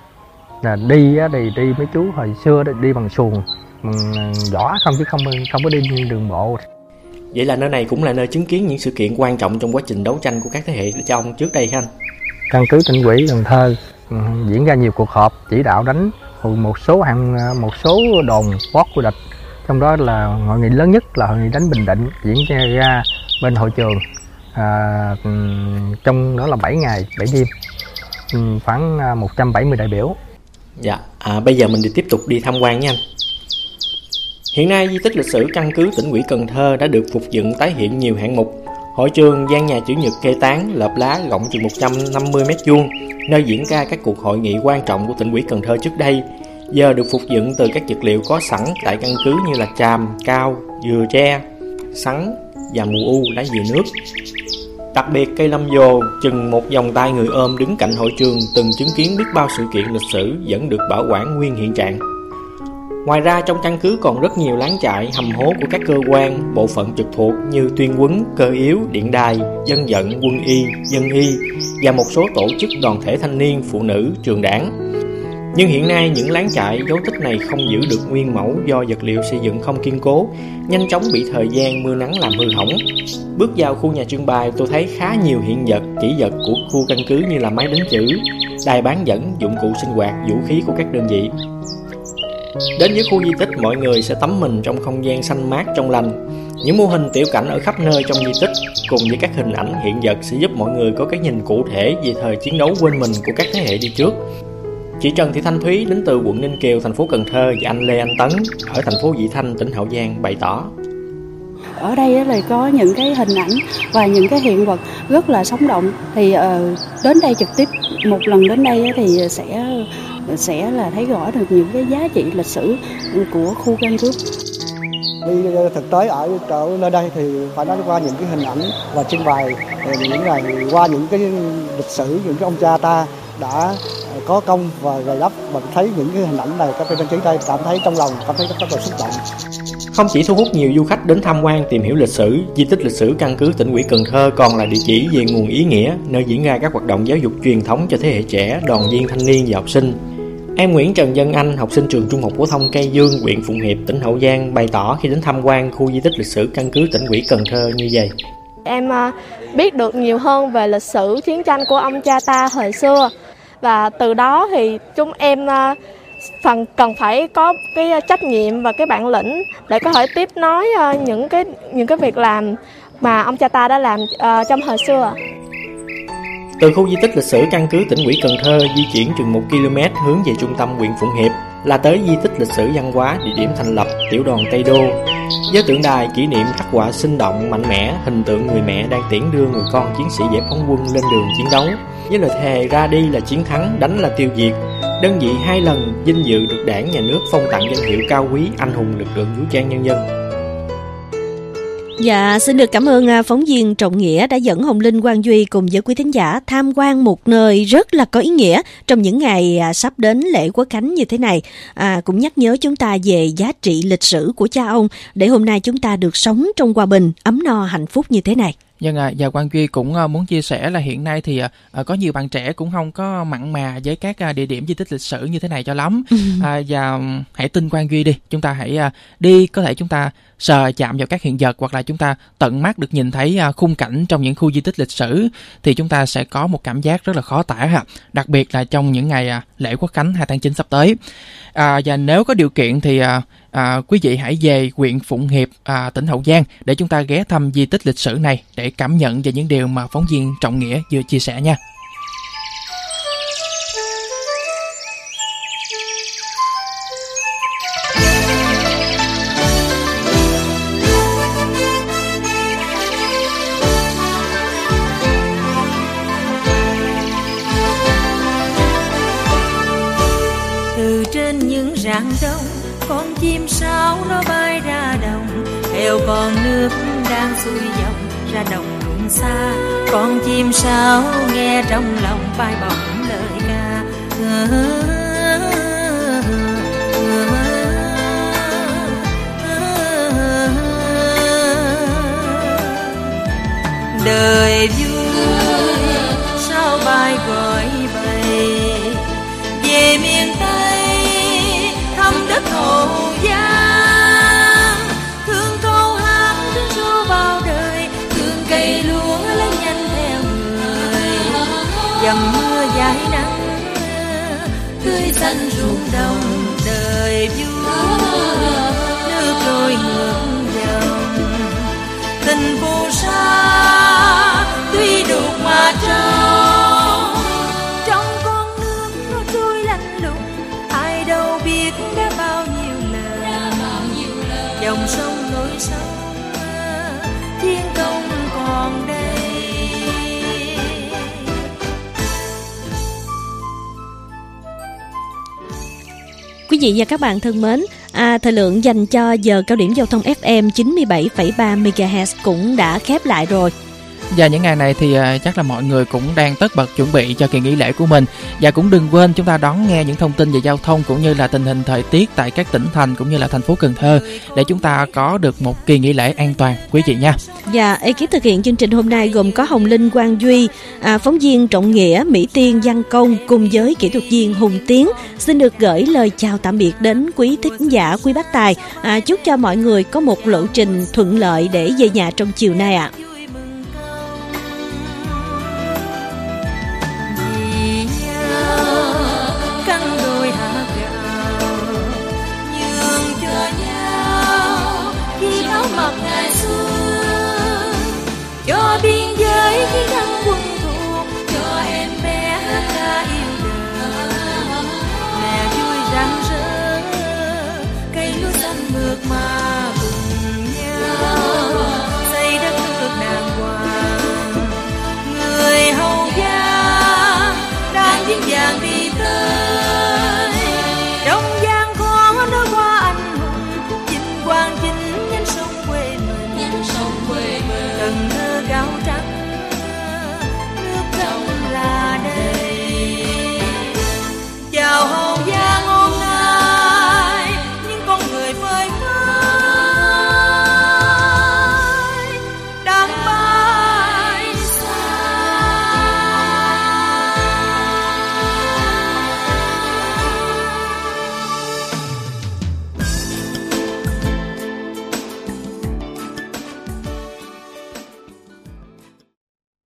là đi thì đi mấy chú hồi xưa đi bằng xuồng vỏ không, chứ không không có đi đường bộ. Vậy là nơi này cũng là nơi chứng kiến những sự kiện quan trọng trong quá trình đấu tranh của các thế hệ cha ông trước đây hả anh? Căn cứ Tỉnh ủy Cần Thơ diễn ra nhiều cuộc họp chỉ đạo đánh một số hạng một số đồn post của địch, trong đó là hội nghị lớn nhất là hội nghị đánh Bình Định diễn ra bên hội trường, à, trong đó là bảy ngày bảy đêm, khoảng một trăm bảy mươi đại biểu. Dạ, à, bây giờ mình đi tiếp tục đi tham quan nha anh. Hiện nay, di tích lịch sử căn cứ Tỉnh ủy Cần Thơ đã được phục dựng tái hiện nhiều hạng mục. Hội trường, gian nhà chữ nhật kê tán, lợp lá rộng chừng một trăm năm mươi mét vuông, nơi diễn ra các cuộc hội nghị quan trọng của Tỉnh ủy Cần Thơ trước đây, giờ được phục dựng từ các vật liệu có sẵn tại căn cứ như là tràm, cao, dừa tre, sắn và mù u, lá dừa nước. Đặc biệt, cây lâm dồ chừng một vòng tay người ôm đứng cạnh hội trường từng chứng kiến biết bao sự kiện lịch sử vẫn được bảo quản nguyên hiện trạng. Ngoài ra, trong căn cứ còn rất nhiều lán trại, hầm hố của các cơ quan, bộ phận trực thuộc như tuyên huấn, cơ yếu, điện đài, dân vận, quân y, dân y và một số tổ chức đoàn thể thanh niên, phụ nữ, trường đảng. Nhưng hiện nay những láng trại dấu tích này không giữ được nguyên mẫu do vật liệu xây dựng không kiên cố, nhanh chóng bị thời gian mưa nắng làm hư hỏng. Bước vào khu nhà trưng bày, tôi thấy khá nhiều hiện vật, kỷ vật của khu căn cứ như là máy đính chữ, đài bán dẫn, dụng cụ sinh hoạt, vũ khí của các đơn vị. Đến với khu di tích, mọi người sẽ tắm mình trong không gian xanh mát trong lành. Những mô hình tiểu cảnh ở khắp nơi trong di tích cùng với các hình ảnh hiện vật sẽ giúp mọi người có cái nhìn cụ thể về thời chiến đấu quên mình của các thế hệ đi trước. Chị Trần Thị Thanh Thúy đến từ quận Ninh Kiều, thành phố Cần Thơ và anh Lê Anh Tấn ở thành phố Vị Thanh, tỉnh Hậu Giang bày tỏ. Ở đây là có những cái hình ảnh và những cái hiện vật rất là sống động. Thì uh, đến đây trực tiếp một lần đến đây thì sẽ sẽ là thấy rõ được những cái giá trị lịch sử của khu căn cứ. Đi thực tế ở ở nơi đây thì phải nói qua những cái hình ảnh và trưng bày những ngày qua những cái lịch sử, những cái ông cha ta đã có công và gầy đắp, và thấy những cái hình ảnh này, các trang trí đây cảm thấy trong lòng cảm thấy rất là xúc động. Không chỉ thu hút nhiều du khách đến tham quan tìm hiểu lịch sử, di tích lịch sử căn cứ Tỉnh ủy Cần Thơ còn là địa chỉ về nguồn ý nghĩa, nơi diễn ra các hoạt động giáo dục truyền thống cho thế hệ trẻ, đoàn viên thanh niên và học sinh. Em Nguyễn Trần Dân Anh, học sinh trường Trung học phổ thông Cây Dương, huyện Phụng Hiệp, tỉnh Hậu Giang bày tỏ khi đến tham quan khu di tích lịch sử căn cứ Tỉnh ủy Cần Thơ như vậy. Em biết được nhiều hơn về lịch sử chiến tranh của ông cha ta thời xưa, và từ đó thì chúng em phần cần phải có cái trách nhiệm và cái bản lĩnh để có thể tiếp nối những cái những cái việc làm mà ông cha ta đã làm uh, trong thời xưa. Từ khu di tích lịch sử căn cứ Tỉnh ủy Cần Thơ di chuyển chừng một ki lô mét hướng về trung tâm huyện Phụng Hiệp là tới di tích lịch sử văn hóa, địa điểm thành lập tiểu đoàn Tây Đô. Với tượng đài kỷ niệm khắc họa sinh động, mạnh mẽ, hình tượng người mẹ đang tiễn đưa người con chiến sĩ giải phóng quân lên đường chiến đấu. Với lời thề ra đi là chiến thắng, đánh là tiêu diệt, đơn vị hai lần vinh dự được Đảng, Nhà nước phong tặng danh hiệu cao quý anh hùng lực lượng vũ trang nhân dân. Dạ, xin được cảm ơn phóng viên Trọng Nghĩa đã dẫn Hồng Linh, Quang Duy cùng với quý thính giả tham quan một nơi rất là có ý nghĩa trong những ngày sắp đến lễ Quốc khánh như thế này. À, cũng nhắc nhớ chúng ta về giá trị lịch sử của cha ông để hôm nay chúng ta được sống trong hòa bình, ấm no, hạnh phúc như thế này. Vâng ạ, và Quang Duy cũng muốn chia sẻ là hiện nay thì uh, có nhiều bạn trẻ cũng không có mặn mà với các uh, địa điểm di tích lịch sử như thế này cho lắm. uh, và um, hãy tin Quang Duy đi, chúng ta hãy uh, đi, có thể chúng ta sờ chạm vào các hiện vật hoặc là chúng ta tận mắt được nhìn thấy uh, khung cảnh trong những khu di tích lịch sử thì chúng ta sẽ có một cảm giác rất là khó tả ha. Đặc biệt là trong những ngày uh, lễ Quốc khánh hai tháng chín sắp tới. Uh, và nếu có điều kiện thì uh, À, quý vị hãy về huyện Phụng Hiệp, à, tỉnh Hậu Giang để chúng ta ghé thăm di tích lịch sử này để cảm nhận về những điều mà phóng viên Trọng Nghĩa vừa chia sẻ nha. Từ trên những rạng đông, con chim sáo nó bay ra đồng, theo con nước đang xuôi dòng ra đồng ruộng xa. Con chim sáo nghe trong lòng bay bổng lời ca. Đời vui sao bay gọi bầy về miền Tây thăm đất Hậu Giang, thương câu hát tiếng ru bao đời, thương cây lúa lớn nhanh theo người, dầm mưa dãi nắng tươi xanh ruộng đồng. Đời vui nước trôi ngược dòng, tình phù sa tuy đục mà trong, trong con nước nó trôi lạnh lùng, ai đâu biết đã bao nhiêu lần, dòng sông nối sông chiến công còn đây. Quý vị và các bạn thân mến, à, thời lượng dành cho giờ cao điểm giao thông ép em chín mươi bảy phẩy ba mê ga héc cũng đã khép lại rồi. Và những ngày này thì uh, chắc là mọi người cũng đang tất bật chuẩn bị cho kỳ nghỉ lễ của mình. Và cũng đừng quên chúng ta đón nghe những thông tin về giao thông cũng như là tình hình thời tiết tại các tỉnh thành cũng như là thành phố Cần Thơ để chúng ta có được một kỳ nghỉ lễ an toàn, quý vị nha. Và ekip thực hiện chương trình hôm nay gồm có Hồng Linh, Quang Duy, à, phóng viên Trọng Nghĩa, Mỹ Tiên, Văn Công cùng với kỹ thuật viên Hùng Tiến. Xin được gửi lời chào tạm biệt đến quý thính giả, quý bác tài. À, chúc cho mọi người có một lộ trình thuận lợi để về nhà trong chiều nay ạ. À.